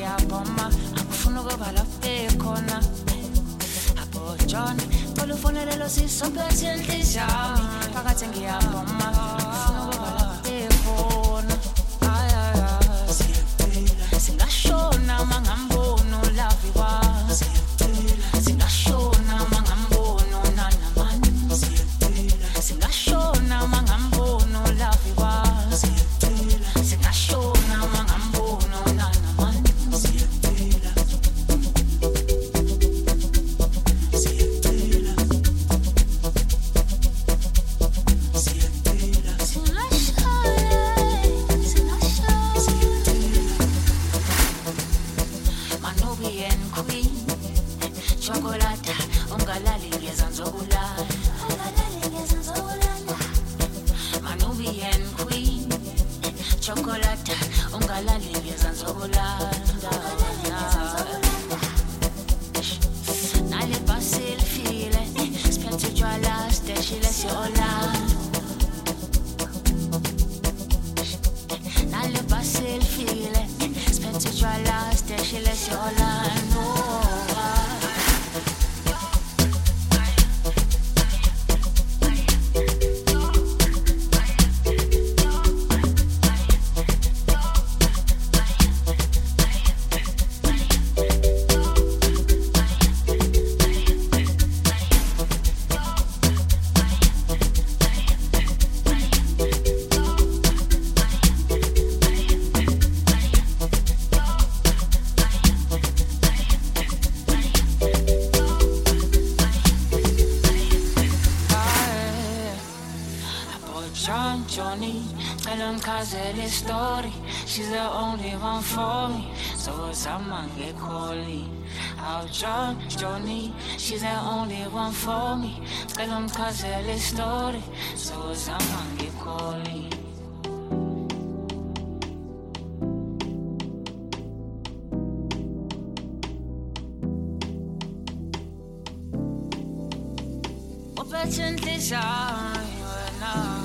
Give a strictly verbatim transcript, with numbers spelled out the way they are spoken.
ngiyabhoma akufuna ukuba lapho ekhona abo John tolufonelelo sisophethe inhliziyo phakathi ngiyabhoma akufuna ukuba lapho ekhona ay ay ay singashona mangambona love was singashona mangambona nana man singashona mangambona love was singashona mangambona nana man Manubian queen chocolate ungalali ngezanzokulala ungalali ngezanzokulala Manubian queen chocolate ungalali ngezanzokulala nale basil file spent to your last day she lets you all nale basil file spent to your last day she lets you all John, Johnny, tell him cause of this story. She's the only one for me, so someone get calling. Oh, John, Johnny, she's the only one for me. Tell him cause of this story, so someone get calling. Opportunities are you and I.